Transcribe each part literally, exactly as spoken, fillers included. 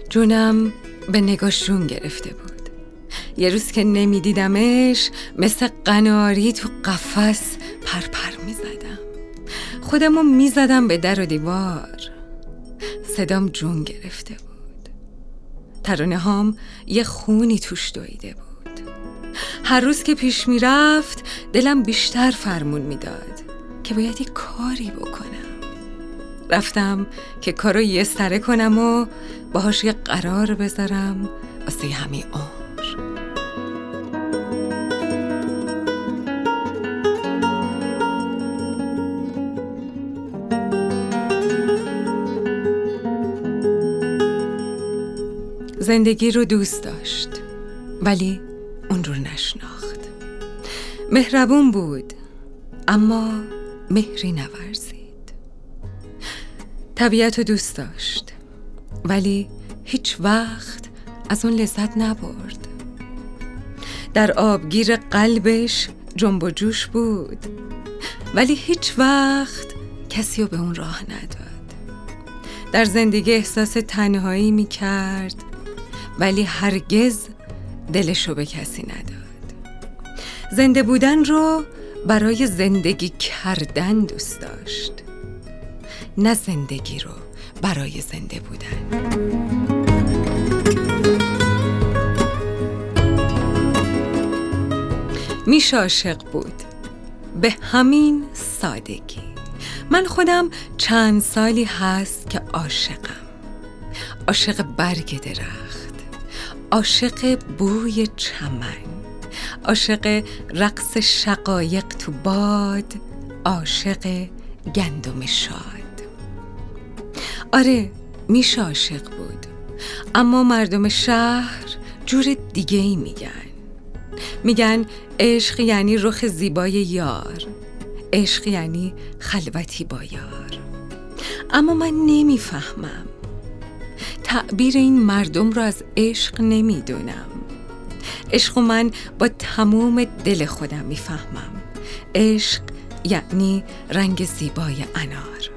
جونم به نگاش جون گرفته بود. یه روز که نمیدیدمش مثل قناری تو قفس پرپر میزدم. خودمو میزدم به در و دیوار. صدام جون گرفته بود. ترانه هام یه خونی توش دویده بود. هر روز که پیش میرفت دلم بیشتر فرمون میداد که باید یه کاری بکنم. رفتم که کارو یه سره کنم و باهاش یه قرار بذارم واسه همین عمر. زندگی رو دوست داشت ولی اون رو نشناخت. مهربون بود اما مهری نورزید. طبیعت رو دوست داشت ولی هیچ وقت از اون لذت نبرد. در آبگیر قلبش جنب و جوش بود ولی هیچ وقت کسی رو به اون راه نداد. در زندگی احساس تنهایی می کرد ولی هرگز دلشو به کسی نداد. زنده بودن رو برای زندگی کردن دوست داشت، نه زندگی رو برای زنده بودن. میشه عاشق بود، به همین سادگی. من خودم چند سالی هست که عاشقم. عاشق برگ درخت، عاشق بوی چمن، عاشق رقص شقایق تو باد، عاشق گندم شاد. آره میشه عاشق بود، اما مردم شهر جور دیگه ای میگن. میگن عشق یعنی رخ زیبای یار، عشق یعنی خلوتی با یار. اما من نمیفهمم. تعبیر این مردم رو از عشق نمیدونم. عشق و من با تمام دل خودم میفهمم. عشق یعنی رنگ زیبای انار.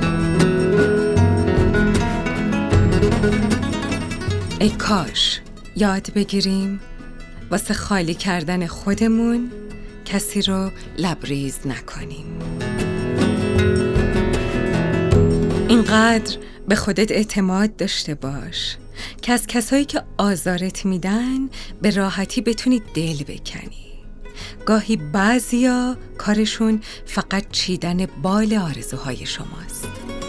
ای کاش یاد بگیریم واسه خالی کردن خودمون کسی رو لبریز نکنیم. اینقدر به خودت اعتماد داشته باش که از کسایی که آزارت میدن به راحتی بتونی دل بکنی. گاهی بعضیا کارشون فقط چیدن بال آرزوهای شماست.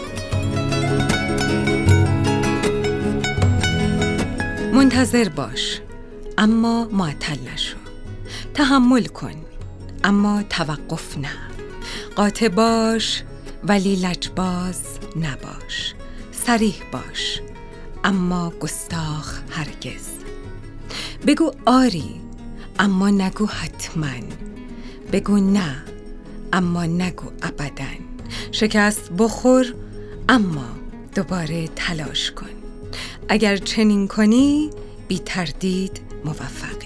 منتظر باش اما معطل نشو. تحمل کن اما توقف نه. قاطع باش ولی لجباز نباش. صریح باش اما گستاخ هرگز. بگو آری اما نگو حتما. بگو نه اما نگو ابدا. شکست بخور اما دوباره تلاش کن. اگر چنین کنی بی تردید موفق